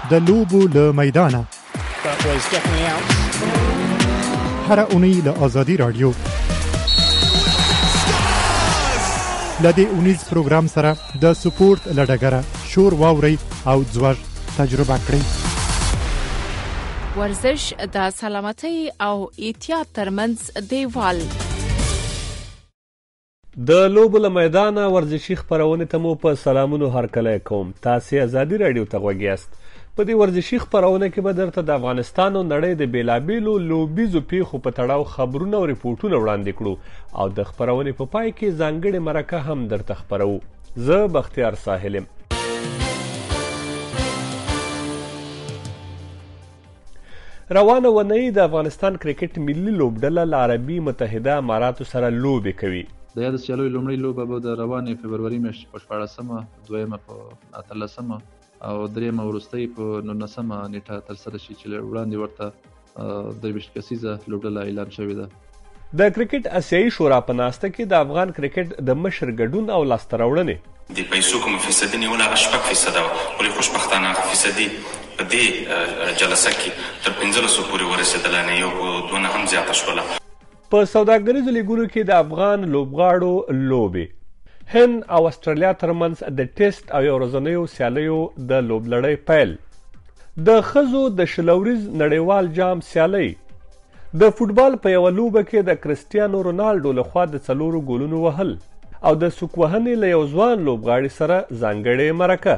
د لوبو له میدانه هره اونۍ له آزادي راډیو له دې اونیز پروګرام سره د سپورت له ډګره شور واورئ او ځوږ تجربه کړئ. ورزش د سلامتۍ او احتیاط ترمنځ دیوال. د لوبو له میدانه ورزشي خپرونې ته مو په سلامونو هرکلی کوم. تاسې آزادي راډیو ته غوږ یاست. په دې ورزشي خپرونه کې به درته د افغانستان او نړۍ د بیلابیلو لوبیزو پیښو په تړاو خبرونه او ریپورټونه وړاندې کړو او د خپرونې په پای کې ځانګړې مرکه هم درته خپرو. زه بختیار ساحل یم. روانه اونۍ د افغانستان کرکټ ملي لوبډله له عربي متحده اماراتو سره لوبې کوي. د یاد سیالیو لومړۍ لوبه به د روانې فبروري میاشتې په 14مه، دویمه په 18مه او دریمه وروستۍ په 19مه نیټه ترسره شي چې وړاندې ورته 23 کسیزه لوبډله اعلان شوې ده. د کرکټ آسیایي شورا په ناسته کې د افغان کرکټ د مشر ګډون او لاسته راوړنې د پیسو کوم فیصدي نیوله 8% وه، ولې خوشبختانه هغه فیصدي په دې جلسه کې تر 1500 پورې ورسېدله، نه یو دونه هم زیاته شوله. په سوداګریزو لیګونو کې د افغان لوبغاړو لوبې هند او استرالیا ترمنځ د ټیسټ او یو ورځنیو سیالیو د لوبلړۍ پیل، د ښځو د شلوریز نړیوال جام سیالۍ، د فوټبال په یوه لوبه کې د کرسټیانو رونالډو لخوا د 4 ګولونو وهل او د سوک وهنې له یو ځوان لوبغاړي سره ځانګړې مرکه.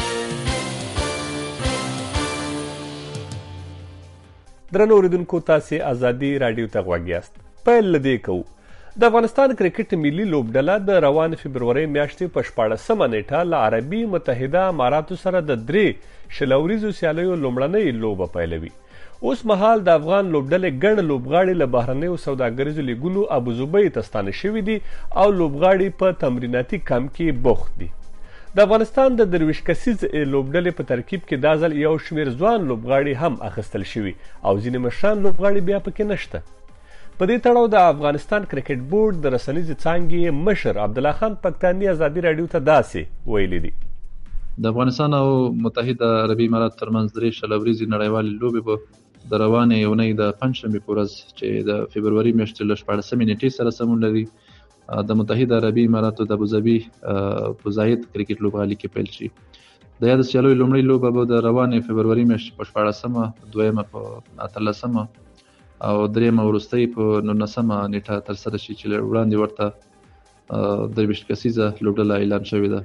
درنو اوریدونکو، تاسې آزادي راډیو ته غوږ یاست. پیل له دې کوو. د افغانستان کرکټ ملي لوبډله د روان فبروري میاشتې په 14مه نیټه له عربي متحده اماراتو سره د 3 شلوریزو سیالیو لومړنۍ لوبه پیلوي. اوس مهال د افغان لوبډلې ګڼ لوبغاړي له بهرنیو سوداګریزو لیګونو ابوظبي ته ستانه شوي دي او لوبغاړي په تمریناتي کمپ کې بوخت دي. د افغانستان د 23 کسیز لوبډلې په ترکیب کې دا ځل یو شمېر ځوان لوبغاړي هم اخیستل شوي او ځینې مشران لوبغاړي بیا پکې نشته. په دې تړاو د افغانستان کرکټ بورډ د رسنیزې څانګې مشر عبدالله خان پکتاني آزادي راډیو ته داسې ویلي دي: د افغانستان او متحده عربي امارات ترمنځ 3 شلوریزې نړیوالې لوبې به د روانې اونۍ د پنجشنبې په ورځ چې د فبروري میاشتې له 14مې نیټې سره سمون لري د متحده عربي اماراتو د ابوظبي په زاید کرکټ لوبغالي کې پیل شي. د یاد سیالیو لومړۍ لوبه به د روانې فبروري میاشتې په 14مه، دویمه په 18مه او دریمه وروستۍ په 19مه نیټه ترسره شي چې وړاندې ورته 23 کسیزه لوبډله اعلان شوې ده.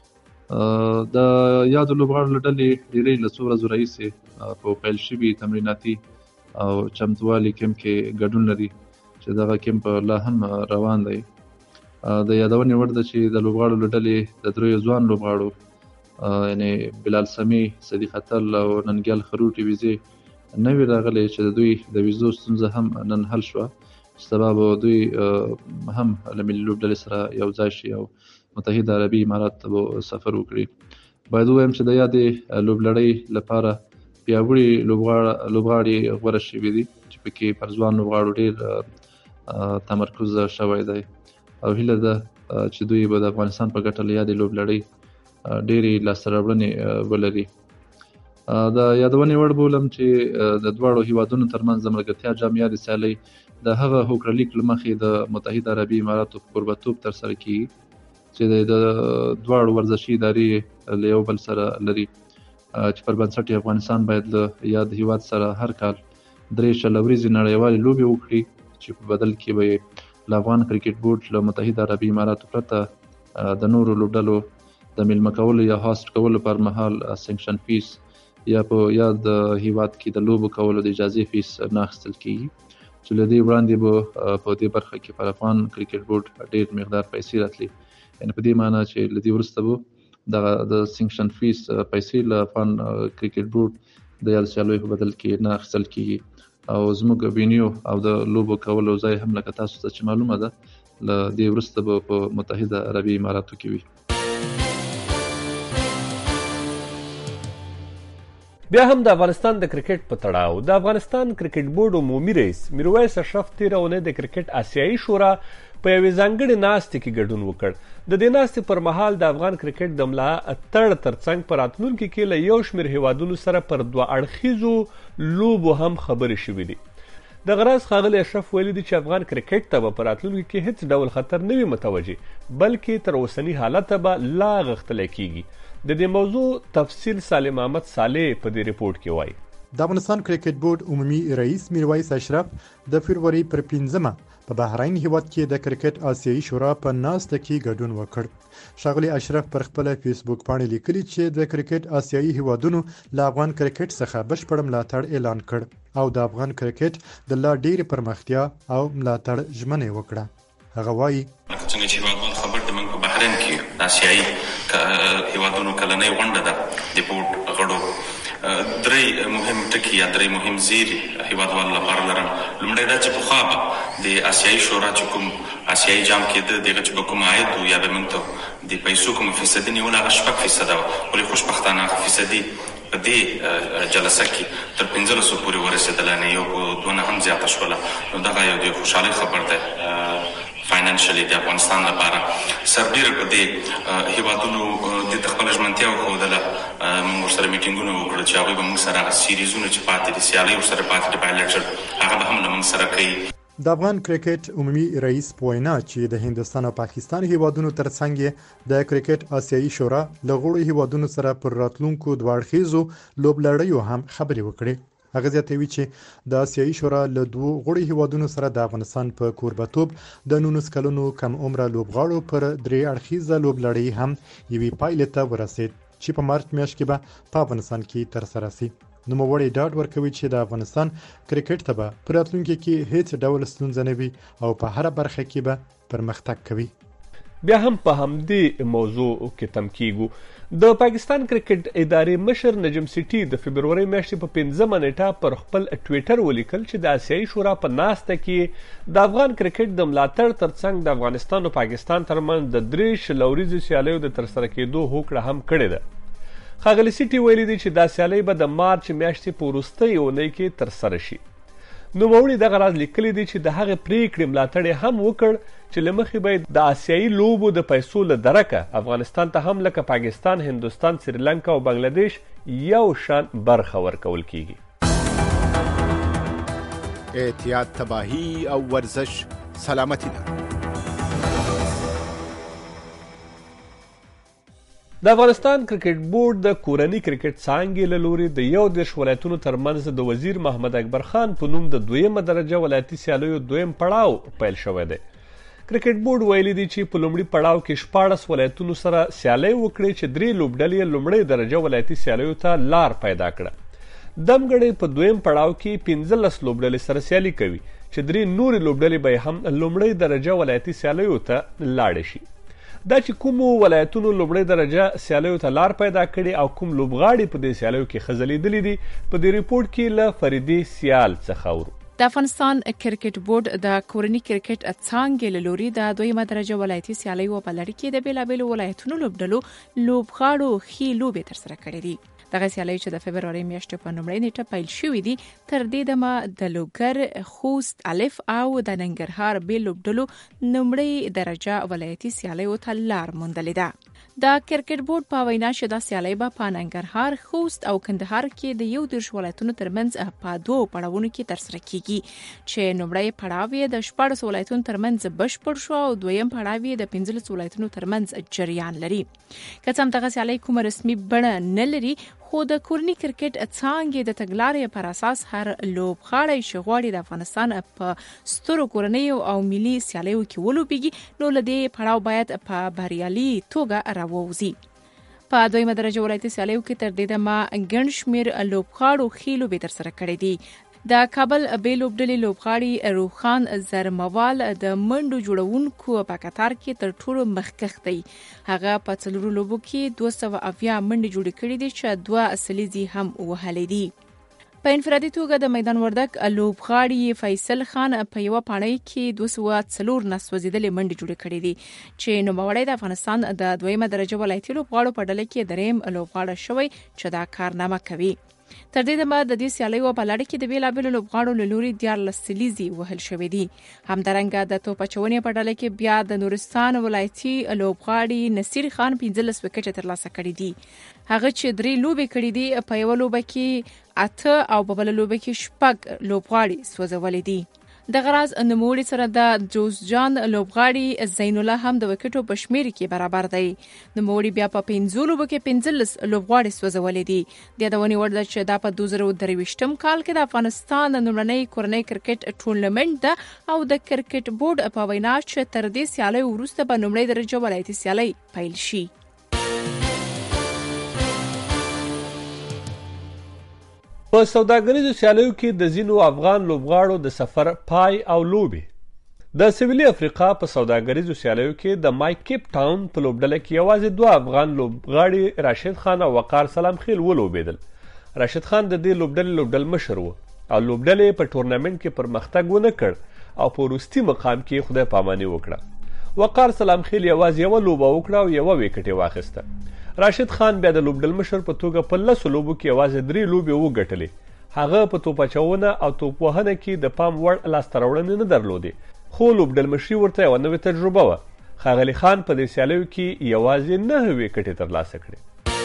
د یادو لوبغاړو له ډلې ډېری له څو ورځو راهیسې په پیل شوي تمریناتي او چمتووالي کمپ کې ګډون لري چې دغه کمپ لا هم روان دی. د یادونې وړ ده چې د لوبغاړو له ډلې د 3 ځوان لوبغاړو یعنې بلال سمي، صدیق اتل او ننګیال خروټي ویزې نوې راغلې چې د دوی د ویزو ستونزه هم نن حل شوه، سبب دوی هم له ملي لوبډلې سره یو ځای شي او متحده عربي امارات ته سفر وکړي. باید ووایم چې د یادې لوبلړۍ لپاره پیاوړي لوبغاړي غوره شوي دي چې پکې پر ځوان لوبغاړو ډېر تمرکز شوی دی او هیله ده چې دوی به د افغانستان په ګټه له یادې لوبلړۍ ډېرې لاسته راوړنې ولري. د یادونې وړ بولم چې د دواړو هیوادونو ترمنځ د ملګرتیا جام یادې سیالۍ د هغه هوکړلیک له مخې د متحده عربي اماراتو په کوربهتوب ترسره کیږي چې د دواړو ورزشي ادارې له یو بل سره لري چې پر بنسټ افغانستان باید له یاد هیواد سره هر کال 3 شلوریزې نړیوالې لوبې وکړي چې په بدل کې به له افغان کرکټ بورډ له متحده عربي اماراتو پرته د نورو لوبډلو د میلمه کولو یا هاست کولو پر مهال سنکشن فیس یا په یاد هیواد کې د لوبو کولو د اجازې فیس نه اخیستل کیږي چې له دې وړاندې به په دې برخه کې پر افغان کرکټ بورډ ډېر مقدار پیسې راتلي. یعنې په دې معنی چې له دې وروسته به د سنکشن فیس پیسې له افغان کرکټ بورډ د یاد سیالیو په بدل کې نه اخیستل کیږي او زموږ وینیو او د لوبو کولو ځای هم لکه تاسو ته چې معلومه ده له دې وروسته به په متحده عربي اماراتو کې وي. بیا هم د افغانستان د کرکټ په تړاو د افغانستان کرکټ بورډ عمومي رئیس میرویس اشرف تېره اونۍ د کرکټ آسیایي شورا په یوې ځانګړې ناستې کې ګډون وکړ. د دې ناستې پر مهال د افغان کرکټ د ملا تړ ترڅنګ په راتلونکي کې له یو شمېر هیوادونو سره پر 2 اړخیزو لوبو هم خبرې شوې دي. د غراض ښاغلي اشرف ویلي دي چې افغان کرکټ ته به په راتلونکي کې هیڅ ډول خطر نه وي متوجه، بلکې تر اوسني حالته به لا غښتلی کیږي. د دې موضوع تفصیل سالم احمد صالح په دې ریپورت کې وایي. د افغانستان کرکټ بورډ عمومي رئیس میرویس اشرف د فبروري پر 15 په بحرین هیواد کې د کرکټ آسیایي شورا په ناسته کې ګډون وکړ. ښاغلي اشرف پر خپل فیسبوک باندې لیکلي چې د کرکټ آسیایي هیوادونو له افغان کرکټ څخه بشپړ ملاتړ اعلان کړ او د افغان کرکټ د لا ډېرې پرمختیا او ملاتړ ژمنه وکړه. هغه وایي څنګه چې هیوادوال خبر د موږ په بحرین کې د آسیایي هیوادونو کلنۍ غونډه ده د بورډ غړو درې مهم ټکي یا درې مهم زیري هیوادوالو لپاره لرم. لومړی دا چې پخوا به د آسیایي شورا چې کوم آسیایي جام کېده دغه چې به کوم عاید و یا به موږ ته د پیسو کوم فیصدي نیول هغه 6% وه، ولې خوشبختانه هغه فیصدي په دې جلسه کې تر 1500 پورې ورسېدله، نه یو په 2 هم زیاته شوله. نو دغه یو د خوشحالۍ خبر دی فاینانشلی د افغانستان لپاره. سربیره په دې هیوادونو د خپل ژمنتیا وښودله. موږ ورسره میټینګونه وکړل چې هغوی به موږ سره هغه سیریزونه چې پاتې دي سیالۍ ورسره پاتې دي بایلټرل هغه به هم له موږ سره کوي. د افغان کرکټ عمومي رئیس پوینا چې د هندستان او پاکستان هیوادونو ترڅنګ د کرکټ آسیایي شورا له غړو هیوادونو سره پر راتلونکو 2 اړخیزو لوبلړیو هم خبرې وکړې. هغه زیاتوي چې د آسیایي شورا له 2 غړو هیوادونو سره د افغانستان په کوربتوب د 19 کلونو کم عمره لوبغاړو پر 3 اړخیزه لوبلړۍ هم یوې پایلې ته ورسید چې په مارچ میاشت کې به په افغانستان کې ترسره شي. نوموړی ډاډ ورکوي چې د افغانستان کرکټ ته به په راتلونکي کې هیڅ ډول ستونزه نه وي او په هره برخه کې به پرمختګ کوي. بیا هم په همدې موضوع کې تم کیږو. د پاکستان کرکټ ادارې مشر نجم سیټي د فبروري میاشتې په 15 نیټه پر خپل ټویټر ولیکل چې د آسیایي شورا په ناسته کې د افغان کرکټ د ملاتړ ترڅنګ د افغانستان او پاکستان ترمنځ د 3 شلوريزو سیالیو د ترسره کېدو هوکړه هم کړې ده. ښاغلي سیټي ویلي دي چې دا سیالۍ به د مارچ میاشتې په وروستۍ اونۍ کې ترسره شي. نوموړي دغه راز لیکلي دي چې د هغې پریکړې ملاتړ هم وکړ چې له مخې به د آسیایي لوبو د پیسو له درکه افغانستان ته هم لکه پاکستان، هندوستان، سریلانکا او بنگلادیش یو شان برخه ورکول کیږي. احتیاط تباهی او ورزش سلامتی ده. د افغانستان کرکټ بورډ د کورني کرکټ څانګې له لوري د 11 ولایتونو ترمنځ د وزیر محمد اکبر خان په نوم د 2مه درجه ولایتي سیالیو 2م پړاو پیل شوی دی. کرکټ بورډ ویلي دی چې په لومړي پړاو کې 14 ولایتونو سره سیالۍ وکړي چې 3 لوبډلې لومړۍ درجه ولایتي سیالیو ته لار پیدا کړه. دمګړې په 2م پړاو کې 15 لوبډلې سره سیالي کوي چې 3 نورې لوبډلې به هم لومړۍ درجه ولایتي سیالیو ته لاړې شي. دا چې کوم ولایتونو لومړۍ درجه سیالیو ته لار پیدا کړي او کوم لوبغاړي په دې سیالیو کې خځلېدلي دي په دې ریپورت کې له فریدي سیال څخه اورو. د افغانستان کرکټ بورډ د کورني کرکټ څانګې له لوري د 2مه درجه ولایتي سیالیو په لړ کې د بیلابیلو ولایتونو لوبډلو لوبغاړو ښې لوبې ترسره کړې دي. دغه سیالۍ چې د فبروري میاشتې په لومړۍ نیټه پیل شوې دي تر دې دمه د لوګر، خوست، الف او د ننګرهار بې لوبډلو لومړۍ درجه ولایتي سیالیو ته لار موندلې ده. د کرکټ بورډ په وینا چې دا سیالۍ به په ننګرهار، خوست او کندهار کې د 11 ولایتونو ترمنځ په 2 پړاوونو کې ترسره کیږي چې لومړی پړاو یې د 14 ولایتونو ترمنځ بشپړ شو او دویم پړاو یې د 15 ولایتونو ترمنځ جریان لري. که څه هم دغه سیالۍ کومه رسمي بڼه نه لري خو د کورني کرکټ څانګې د تګلارې پر اساس هر لوبغاړی چې غواړي د افغانستان په سترو کورنیو او ملي سیالیو کې ولوبېږي نو له دې پړاو باید په بریالي توګه راووځي. په 2مه درجه ولایتي سیالیو کې تر دې دمه ګڼ شمېر لوبغاړو ښې لوبې ترسره کړې دي. د کابل بې لوبډلې لوبغاړي روخان زرموال د منډو جوړونکو په قطار کې تر ټولو مخکښ دی. هغه په 4 لوبو کې 280 منډې جوړې کړې دي چې 2 سلیزي هم وهلې دي. په انفرادي توګه د میدان وردک لوبغاړي فیصل خان په یو پاڼۍ کې 204 نسوځېدلې منډې جوړې کړې دي چې نوموړی د افغانستان د 2مه درجه ولایتي لوبغاړو په ډله کې 3م لوبغاړی شوی چې دا کارنامه کوي. تر دې دمه د دې سیالیو په لړ کې د بیلابېلو لوبغاړو له لوري 14 سلیزي وهل شوې دي. همدارنګه د توپ اچونې په ډله کې بیا د نورستان ولایتي لوبغاړي نصیر خان 15 وکټ ترلاسه کړي دي. هغه چې 3 لوبې کړې دي، په یو لوبه کې 8 او په بل لوبه کې 6 لوبغاړي سوځولې دي. د غراز نوموړي سره د جوزجان لوبغاړي زین الله هم د وکټو په شمیر کې برابر دی. نوموړي بیا په 15 لوبو کې 15 لوبغاړي سوځولې دي. د یادونې وړ ده چې دا په 2023 کال کې د افغانستان لومړنی کورنۍ کرکټ ټورنمنت ده او د کرکټ بورډ په وینا چې تر دې سیالۍ وروسته به لومړی درجه ولایتي سیالۍ پیل شي. په سوداګریزو سیالیو کې د ځینو افغان لوبغاړو د سفر پای او لوبې. د سویلي افریقا په سوداګریزو سیالیو کې د مای کیپ ټاون په لوبډله کې یوازې 2 افغان لوبغاړي راشد خان او وقار سلام خیل ولوبېدل. راشد خان د دې لوبډل مشر و او لوبډلې په ټورنمنت کې پرمختګ ونه کړ او په وروستي مقام کې خدای پاماني وکړه. وقار سلام خیل یوازې یو لوبه وکړه او یو وکټ واخیسته. راشد خان بیا د لوبډل مشر په توګه په 10 لوبو کې یوازې 3 لوبې وګټلې. هغه په توپ اچونه او توپ وهنه کې د پام وړ لاسته راوړنې نه درلودې، خو لوبډل مشري ورته یوه نوې تجربه وه. ښاغلي خان په دې سیالیو کې یوازې 9 وکټې ترلاسه کړې.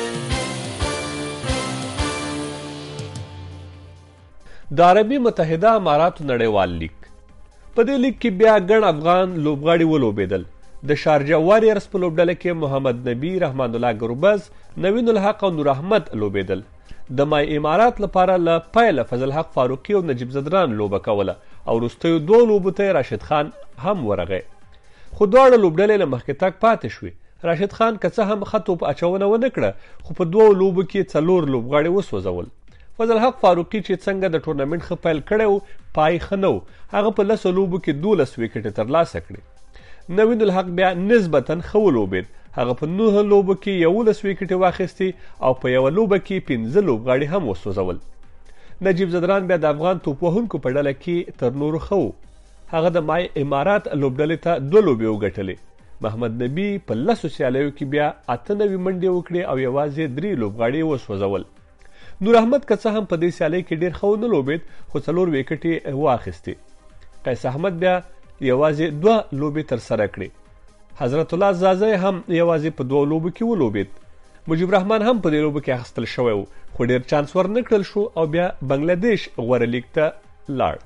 د عربي متحده اماراتو نړیوال لیگ په دې لیگ کې بیا ګڼ افغان لوبغاړي ولوبېدل. د شارجه واریرز په لوبډله کې محمد نبی، رحمان الله ګربز، نوین الحق او نور احمد لوبېدل. د مای امارات لپاره له پیله فضل حق فاروقي او نجیب زدران لوبه کوله او وروستیو 2 لوبو ته راشد خان هم ورغی، خو دواړه لوبډلې له مخکې تګ پاتې شوې. راشد خان که څه هم ښه توپ اچونه ونه کړه، خو په 2 لوبو کې 4 لوبغاړي وسوځول. فضل حق فاروقي چې څنګه د ټورنمنت ښه پیل کړی و، پای ښه نه و. هغه په 10 لوبو کې 12 وکټې ترلاسه کړې. نوین الحق بیا نسبتا ښه ولوبېد. هغه په 9 لوبو کې 11 وکټې واخیستې او په 1 لوبه کې 15 لوبغاړي هم وسوځول. نجیب زدران بیا د افغان توپ وهونکو په ډله کې تر نورو ښه و. هغه د مای امارات لوبډلې ته 2 لوبې وګټلې. محمد نبی په 10 سیالیو کې بیا 98 منډې وکړې او یوازې 3 لوبغاړي وسوځول. نور احمد که څه هم په دې سیالۍ کې ډېر ښه ونه لوبېد، خو 4 وکټې واخیستې. قیس احمد بیا یوازې 2 لوبې ترسره کړې. حضرت الله زازی هم یوازې په 2 لوبو کې ولوبېد. مجیب رحمان هم په دې لوبو کې اخیستل شوی و، خو ډېر چانس ورنه کړل شو او بیا بنګلادیش غوره لیګ ته لاړ.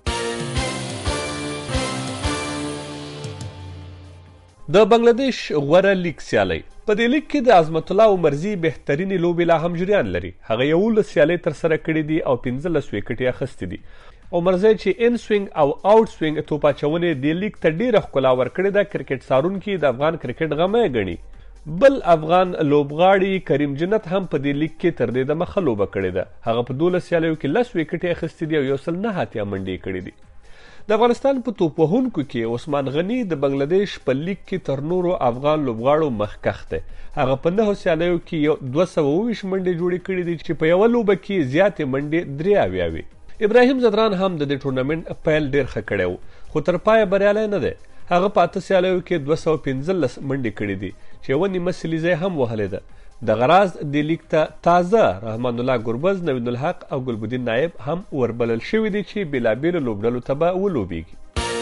د بنګلادیش غوره لیګ سیالۍ په دې لیګ کې د عظمت الله عمرزي بهترینې لوبې لا هم جریان لري. هغه 11 سیالۍ ترسره کړې دي او 15 وکټې اخیستې دي. عمرزی چې ان سوینګ او آوټ سوینګ توپ اچونې دې لیګ ته ډېره ښکلا ورکړې ده، کرکټ څارونکي د افغان کرکټ غمی ګڼي. بل افغان لوبغاړي کریم جنت هم په دې لیګ کې تر دې دمه ښه لوبه کړې ده. هغه په 12 سیالیو کې 10 وکټې اخیستې دي او 109 منډې کړې دي. د افغانستان په توپ وهونکو کې عثمان غني د بنګلادیش په لیګ کې تر نورو افغان لوبغاړو مخکښ دی. هغه په 9 سیالیو کې 220 منډې جوړې کړې دي چې په یوه لوبه کې زیاتې منډې 83 وي. ابراهیم زدران هم د دې ټورنمنت پیل ډېر ښه کړی و، خو تر پایه بریالی نه دی. هغه په 8 سیالیو کې 215 منډې کړې دي چې یوه نیمه سلیزه هم وهلې ده. د غراز د لیګ ته تازه رحمان الله ګربز، نوین الحق او ګلبدین نایب هم وربلل شوي دي چې بېلابېلو لوبډلو ته به ولوبېږي.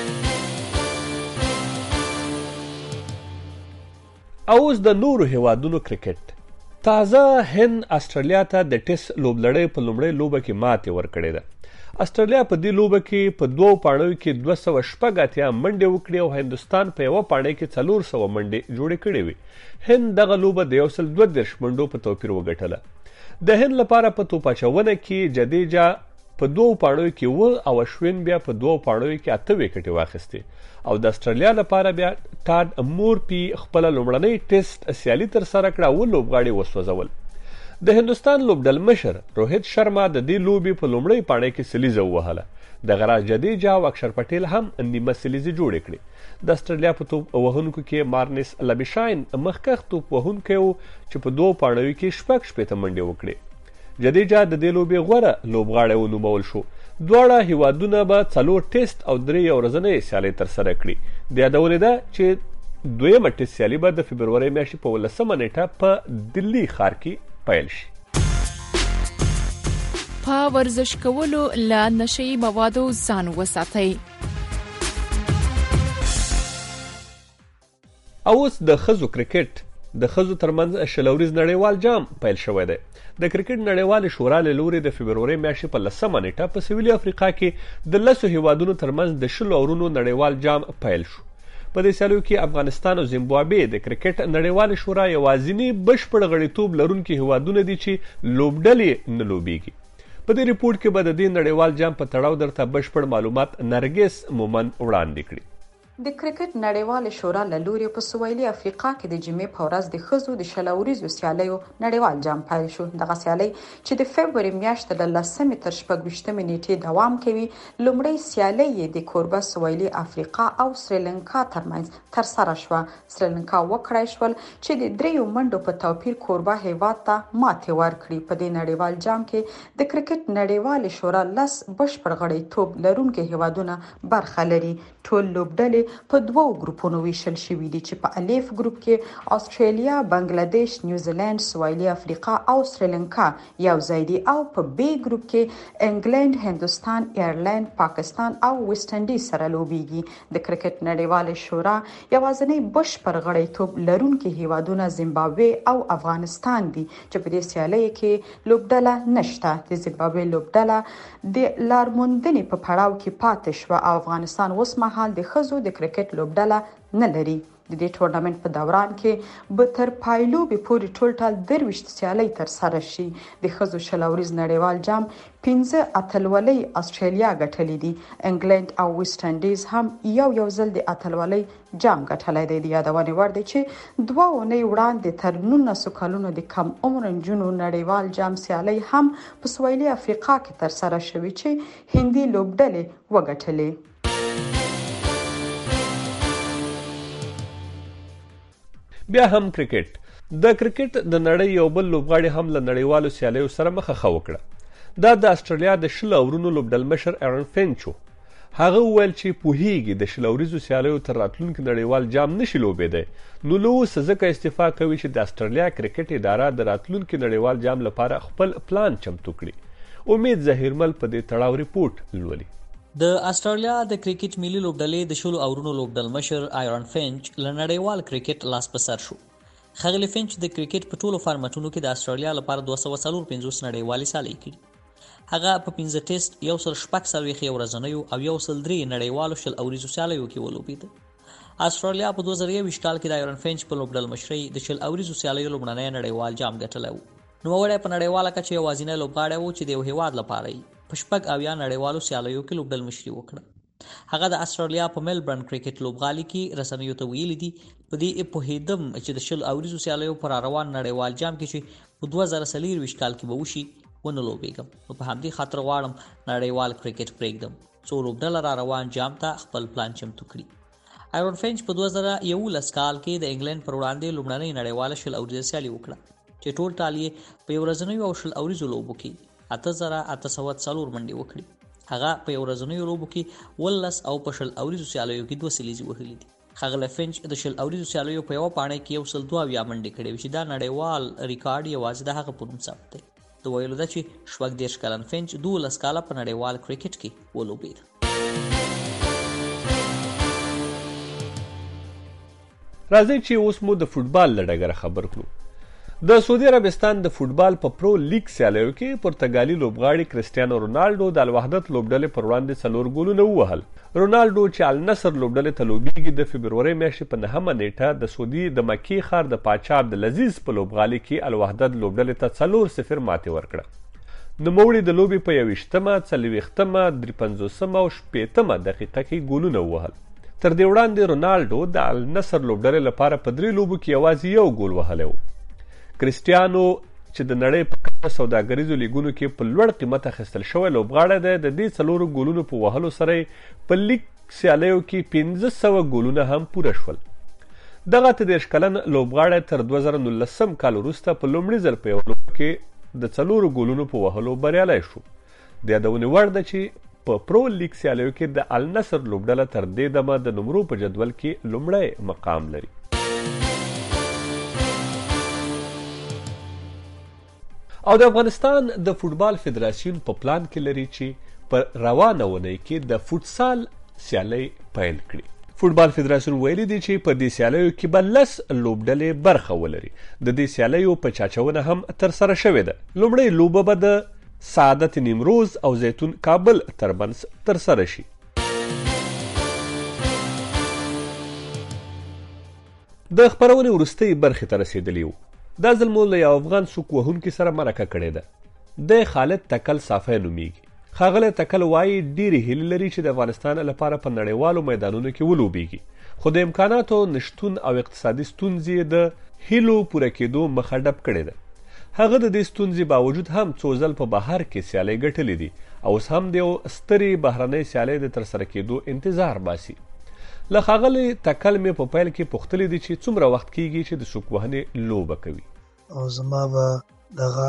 او اوس د نورو هیوادونو کرکټ. تازه هند استرالیا ته د ټیسټ لوبلړۍ په لومړۍ لوبه کې ماتې ورکړې ده. استرالیا په دې لوبه کې په 2 پاڼو کې 286 منډې وکړې او هندوستان په یوه پاڼۍ کې 400 منډې جوړې کړې وې. هند دغه لوبه د 132 منډو په توپیر وګټله. د هند لپاره په توپ اچونه کې جدیجا په 2 پاڼو کې 7 او اشوین بیا په 2 پاڼو کې 8 وکټې واخیستې او د استرالیا لپاره بیا ټاډ مورپی خپل لومړنۍ ټیسټ سیالي ترسره کړه او لوبغاړي وسوځول. د هندوستان لوبډل مشر روهیت شرما د دې لوبې په لومړۍ پاڼۍ کې سلیزه ووهله. د غراز جدیجا او اکشر پټیل هم نیمه سلیزې جوړې کړې. د استرالیا په توپ وهونکو کې مارنس لبشاین مخکښ توپ وهونکی و چې په 2 پاڼو کې 60 منډې وکړې. جدیجا د دې لوبې غوره لوبغاړی ونومول شو. دواړه هیوادونه به 4 ټیسټ او 3 ورځنۍ سیالۍ ترسره کړي. د یادونې ده چې 2مه ټیسټ سیالي به د فبرورۍ میاشتې په 18 نیټه په دلی ښار کې پیل شي. په ورزش کولو له نشي موادو ځان وساتئ. اوس د ښځو کرکټ د ښځو ترمنځ شلوريز نړیوال جام پیل شوی دی. د کرکټ نړیوال شورا له لوري د فبروري میاشتې په 10مه نیټه په سویلي افریقا کې د 10 هیوادونو ترمنځ د 10 اورونو نړیوال جام پیل شو. په دې سالو کې افغانستان او زیمبابوې د کرکټ نړیوال شورا یوازینی بشپړ غړیتوب لرونکي هیوادونه دي چې لوبډلې نه لوبېږي. په دې ریپورت کې به د دې نړیوال جام په تړاو درته بشپړ معلومات نرګس مومن وړاندې کړي. د کرکټ نړیوال شورا له لوري په سویلي افریقا کې د جمعې په ورځ د ښځو د شلوريزو سیالیو نړیوال جام پیل شو. دغه سیالي چې د فبروري میاشتې له 10مې تر 26مې نیټې دوام کوي، لومړی سیالي یې د کوربه سویلي افریقا او سریلانکا ترمنځ ترسره شوه. سریلانکا وکړای شول چې د 3 منډو په توپیر کوربه هیواد ته ماتې ورکړي. په دې نړیوال جام کې د کرکټ نړیوال شورا 10 بشپړ غړیتوب لرونکي هیوادونه برخه لري. ټول لوبډلې په 2 ګروپونو ویشل شوي دي چې په الف ګروپ کې استرالیا، بنگلاديش، نیوزیلند، سویلي افریقا او سریلانکا یو ځای دي، او په بی ګروپ کې انګلند، هندوستان، ایرلند، پاکستان او ویسټ انډیز سره لوبېږي. د کرکټ نړیوال شورا یوازینی بشپړ غړیتوب لرونکي هیوادونه زیمبابوې او افغانستان دي چې په دې سیالۍ کې لوبډله نشته. د زیمبابوې لوبډله د لارموندنې په پړاو کې پاتې شوه او افغانستان اوس مهال د ښځو د کرکټ لوبډله نه لري. د دې ټورنمنت په دوران کې به تر پایلوبې پورې ټول 23 سیالۍ ترسره شي. د ښځو شلوريز نړیوال جام 15 اتلولۍ استرالیا ګټلې دي. انګلند او ویسټ انډیز هم یو ځل د اتلولۍ جام ګټلی دی. د یادونې وړ دی چې 2 اونۍ وړاندې تر 19 کلونو د کم عمر نجونو نړیوال جام سیالۍ هم په سویلي افریقا کې ترسره شوې چې هندي لوبډلې وګټلې. بیا هم کرکټ. د کرکټ د نړۍ یو بل لوبغاړي هم له نړیوالو سیالیو سره مخه وکړه. دا د استرالیا د 10 اورونو لوبډل مشر ایرن فینچ. هغه وویل چې پوهیږي د شلوريزو سیالیو تر راتلونکي نړیوال جام نشي لوبېدی، نو له اوسه ځکه استعفا کوي چې د استرالیا کرکټ اداره د راتلونکي نړیوال جام لپاره خپل پلان چمتو کړي. امید ظهیرمل په دې تړاو ریپورت لولي. د استرالیا د کرکټ ملي لوبډلې د 10 اورونو لوبډل مشر ایرن فینچ له نړیوال کرکټ لاس په سر شو. ښاغلی فینچ د کرکټ په ټولو فارمټونو کې د استرالیا لپاره 245 نړیوالې سیالۍ کړي. هغه په 15 ټیسټ، 146 ورځنیو او 103 نړیوالو شل اوریزو سیالیو کې ولوبېد. استرالیا په 2021 کال کې د ایرن فینچ په لوبډل مشرۍ د شل اوریزو سیالیو لومړنی نړیوال جام ګټلی و. نوموړی په نړیواله کچه یوازینی لوبغاړی و چې د یو هیواد لپاره په 6 نړیوالو سیالیو کې لوبډل مشري وکړه. هغه د استرالیا په ملبورن کرکټ لوبغالي کې رسنیو ته ویلي دي په دې پوهیدم چې د شل اوریزو سیالیو پر روان نړیوال جام کې چې په 2023 کال کې به وشي ونه لوبېږم، نو په همدې خاطر غواړم نړیوال کرکټ پرېږدم څو لوبډله را روان جام ته خپل پلان چمتو کړي. ایرن فینچ په 2011 کال کې د انګلند پر وړاندې لومړنۍ نړیواله شل اوریزه سیالي وکړه چې ټول ټال یې په ورځنیو او شل اوریزو لوبو کې 8804 منډې وکړي. هغه په ورځنیو لوبو کې 18 او په شل اوریزو سیالیو کې 2 سیلیزې وهلې دي. ښاغلی فینچ د شل اوریزو سیالیو په یوه پاڼۍ کې 122 منډې کړې وې چې دا نړیوال ریکارډ یوازې د هغه په نوم ثبت دی. د ویلو ده چې 14 کلن فینچ 12 کاله په نړیوال کرکټ کې ولوبېد. راځئ چې اوس مو د فوټبال له ډګره خبر کړو. د سعودي عربستان د فوټبال په پرو لیګ سیالیو کې پرتګالي لوبغاړي کریسټیانو رونالډو د الوحدت لوبډلې پر وړاندې 4 ګولونه ووهل. رونالډو چې النصر لوبډلې ته لوبېږي د فبروري میاشتې په 9مه نیټه د سعودي د مکې ښار د پاچا عبدالعزیز په لوبغالي کې الوحدت لوبډلې ته 4-0 ماتې ورکړه. نوموړي د لوبې په 21مه، 40مه، 53مه او 60مه دقیقه کې ګولونه ووهل. تر دې وړاندې رونالډو د النصر لوبډلې لپاره په 3 لوبو کې یوازې 1 ګول وهلی و. کریسټیانو چې د نړۍ په سوداګریزو لیګونو کې په لوړ قیمت اخیستل شوی لوبغاړی دی، د دې 4 ګولونو په وهلو سره په لیګ سیالیو کې 1500 ګولونه هم پوره شول. دغه 23 کلن لوبغاړی تر 2019 کال وروسته په لومړي ځل په یو لوب کې د 4 ګولونو په وهلو بریالی شو. د یادونې وړ ده چې په پرو لیګ سیالیو کې د النصر لوبډله تر دې دمه د نمرو په جدول کې لومړی مقام لري. او د افغانستان د فوټبال فدراسیون په پلان کې لري چې په روانه اونۍ کې د فوټسال سیالۍ پیل کړي. فوټبال فدراسیون ویلي دی چې په دې سیالیو کې به 10 لوبډلې برخه ولري. د دې سیالیو په چاچونه هم ترسره شوې ده. لومړۍ لوبه به د سعادت نیمروز او زیتون کابل ترمنځ ترسره شي. د خپرونې وروستۍ برخې ته رسېدلي وو. دا ځل مو له یو افغان سوک وهونکي سره مرکه کړې ده. د خالد تکل صافی نومیږي. ښاغلی تکل وایي ډېرې هیلې لري چې د افغانستان لپاره په نړیوالو میدانونو کې ولوبیږي، خو د امکاناتو نشتون او اقتصادي ستونزې د هیلو پوره کېدو مخه ډب کړې ده. هغه د دې ستونزې باوجود هم څو ځل په بهر کې سیالۍ ګټلې دي او اوس هم د یو سترې بهرنۍ سیالۍ د ترسره کېدو انتظار باسي. له ښاغلي تکل مې په پیل کې پوښتلي دي چې څومره وخت کېږي چې د سوک وهنې لوبه کوي. او زما به دغه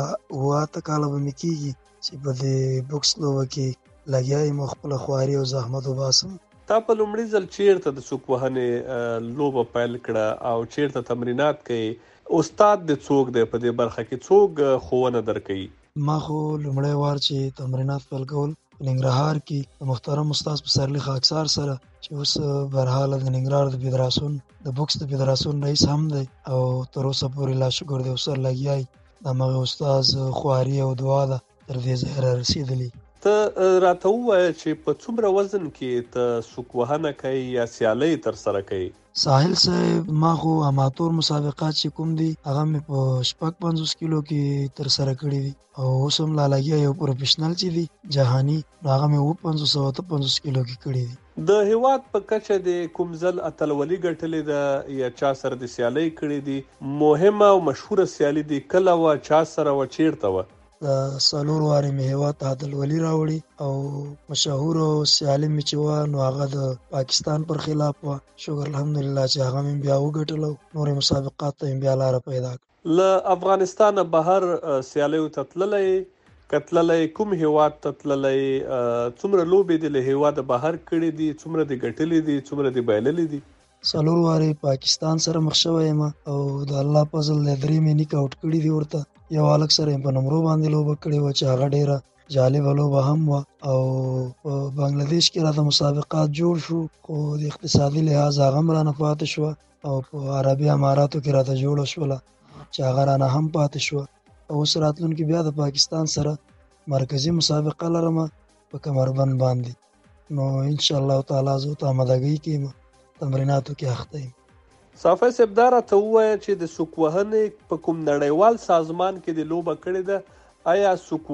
8 کاله به مې کېږي چې په دې بوکس لوبه کې لګیا یم او خپله خواري او زحمت وباسم. تا په لومړي ځل چیرته د سوک وهنې لوبه پیل کړه او چیرته تمرینات کوي؟ استاد د څوک دی په دې برخه کې؟ څوک ښوونه درکوي؟ ما خو لومړی وار چې تمرینات پیل کول په ننګرهار کې د محترم استاد پسرلي خاکسار سره چې اوس برحاله د ننګرهار د فدراسیون د بوکس د فدراسیون رئیس هم دی او تر اوسه پورې لا شکر دی ورسره لګیا یي. د همغې استاد خواري او دعا ده تر دې ځایه را رسېدلي. ته راته ووایه چې په څومره وزن کې ته سوک وهنه کوي یا سیالۍ ترسره کوي؟ ساحل صاحب ما خو اماتور مسابقات چې کوم دي هغه مې په 50 کیلو کې ترسره کړي دي او اوس هم لا لګیا یو پروفیشنل چې دي جهاني نو هغه مې 55 کیلو کې کړي دي. د هیواد په کچه د کوم ځل اتلولي ګټلې ده یا چا سره د سیالۍ کړي دي؟ مهمه او مشهوره سیالي دي کله وه، چا سره وه، چیرته وه؟ د 4 وارې مې هیواد ته اتلولي راوړي او مشهوره سیالي مې چې وه نو هغه د پاکستان پر خلاف وه. شکر الحمدلله چې هغه مې بیا وګټله او نورې مسابقات ته مې بیا لاره پیدا کړه. له افغانستانه بهر سیالیو ته تللی کتللی؟ کوم هیواد ته تللی؟ څومره لوبې دې له هیواده بهر کړي دي؟ څومره دې ګټلې دي؟ څومره دې بایللې دي؟ 4 وارې پاکستان سره مخ شوی یم او د الله فضل د 3 مې نیک آوټ کړي دي. ورته یو هلک سره یې په نمرو باندې لوبه کړې وه چې هغه ډېره جالبه لوبه هم وه او په بنګلادیش کې راته مسابقات جوړ شو خو د اقتصادي لحاظ هغه هم رانه پاتې شوه او په عربي اماراتو کې راته جوړه شوله چې هغه رانه هم پاتې شوه. اوس راتلونکي بیا د پاکستان سره مرکزي مسابقه لرم په کمربند باندې نو انشاءالله تعالی زه ته آمادګۍ کې یم، تمریناتو کې اخته یم. صافی صاحب دا راته ووایه چې د سوک وهنې په کوم نړیوال سازمان کې د لوبه کړې ده؟ آیا سوک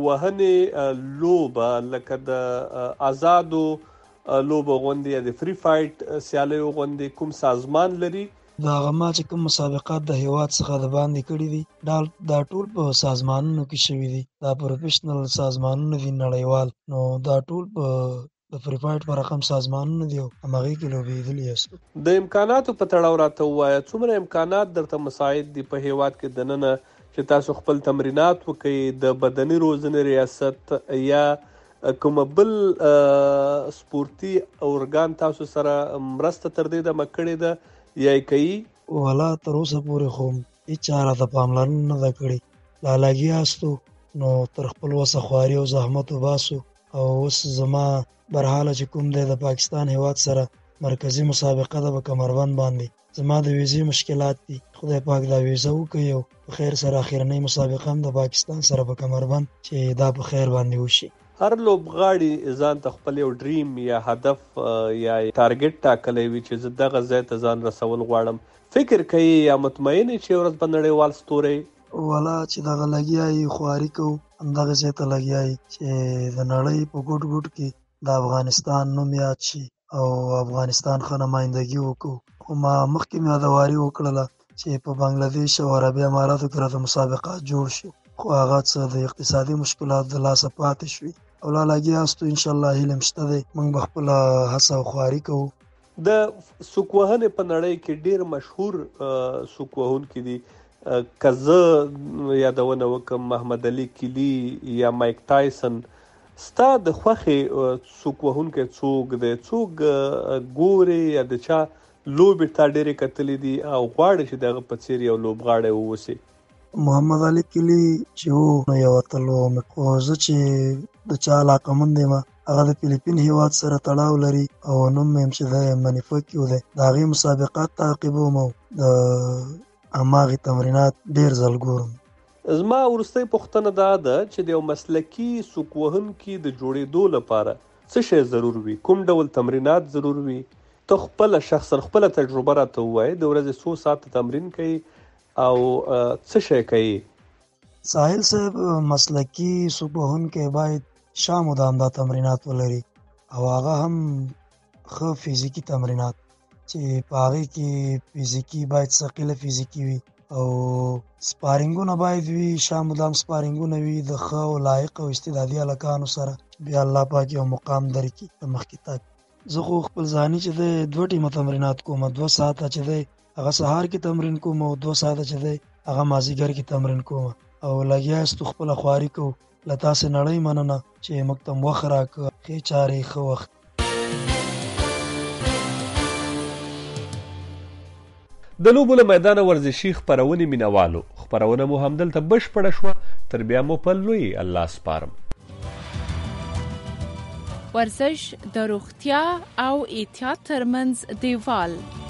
وهنې لوبه لکه د آزادو لوبه غوندې یا د فری فایټ سیالیو غوندې کوم سازمان لري؟ دا هغه ما چې کوم مسابقات د هیواد څخه د باندې کړي دي دا ټول په سازمانونو کې شوي دي. دا پروفیشنل سازمانونه دي نړیوال، نو دا ټول په د فری فایټ په رقم سازمانونه دي او همغې کې لوبېدلي یاستو. د امکاناتو په تړاو راته ووایه څومره امکانات درته مساعد دي په هیواد کې دننه چې تاسو خپل تمرینات وکړئ؟ د بدني روزنې ریاست یا کومه بل سپورتي ارګان تاسو سره مرسته تر دې دمه کړې ده یا یې کوي؟ والا تر اوسه پورې خو هېچا راته پاملرنه نه ده کړې. لا لګیا یاستو نو تر خپل وسه خواري او زحمت وباسو او اوس زما برحاله چې کوم دی د پاکستان هیواد سره مرکزي مسابقه ده په کمربند باندې. زما د ویزې مشکلات دي، خدای پاک دا ویزه وکړي او په خیر سره اخرنۍ مسابقه هم د پاکستان سره په کمربند چې دا په خیر باندې وشي. هر لوبغاړي ځان ته خپل یو ډریم یا هدف یا ټارګټ ټاکلی وي چې زه دغه ځای ته ځان رسول غواړم. فکر کوي یا مطمئن چې ورځ به نړیوال ستوری؟ والا چې دغه لګیا یي خواري کوو همدغه ځای ته لګیا یي چې د نړۍ په ګوټ ګوټ کې د افغانستان نوم یاد شي او افغانستان ښه نمایندګي وکړو. خو ما مخکې مې یادواري وکړله چې په بنګلادیش او عربي اماراتو کې راته مسابقات جوړ شو خو هغه څه د اقتصادي مشکلات د لاسه پاتې شوي او لا لګیا یاستو. انشاءالله هیله مې شته دی، موږ به خپله هڅه او خواري کوو. د سوک وهنې په نړۍ کې ډېر مشهور سوک وهونکي دي. که زه یادونه وکړم محمد علي کیلي یا مایک تایسن، ستا د خوښې سوک وهونکی څوک دی؟ څوک ګورې یا د چا لوبې تا ډېرې کتلې دي او غواړې چې د هغه په څېر یو لوبغاړی واوسې؟ محمد علي کلی چې وو نو یو اتلو مې خو زه چې د چا علاقمند یم هغه د فلیپین هیواد سره تړاو لري او نوم مې هم چې دی منیفکیو دی د هغې مسابقات تعقیبوم او د هماغې تمرینات ډېر ځل ګورم. زما وروستۍ پوښتنه دا ده چې د یو مسلکي سوک وهونکي د جوړېدو لپاره څه شی ضرور وي؟ کوم ډول تمرینات ضرور وي؟ ته خپله شخصا خپله تجربه راته ووایې د ورځې څو ساعته تمرین کوي او څه شی کوي؟ ساحل صاحب مسلکي سوک وهونکی باید شامو د همدا تمرینات ولري او هغه هم ښه فزیکي تمرینات چې په هغې کې فزیکي باید ثقیله فزیکي وي او سپارینګونه باید وي شامو د هم سپارینګونه وي د ښه او لایق او استعدادي هلکانو سره بیا الله پاک یو مقام درکړي د مخکې تګ. زه خو خپل ځاني چې دی 2 ټیمه تمرینات کوم 2 ساعته چې دی هغه سهار کې تمرین کوم او 2 ساعته چې دی هغه مازدیګر کې تمرین کوم او لګیا یاستو خپله خواري کوو له تاسې نړۍ مننه چې موږ ته وخت راکړه ښې چارې ښه وخت. د لوبو له میدانه ورزشي خپرونې مینوالو خپرونه مو همدلته بشپړه شوه تر بیا مو په لوی الله سپارم. ورزش د روغتیا او احتیاط ترمنځ دیوال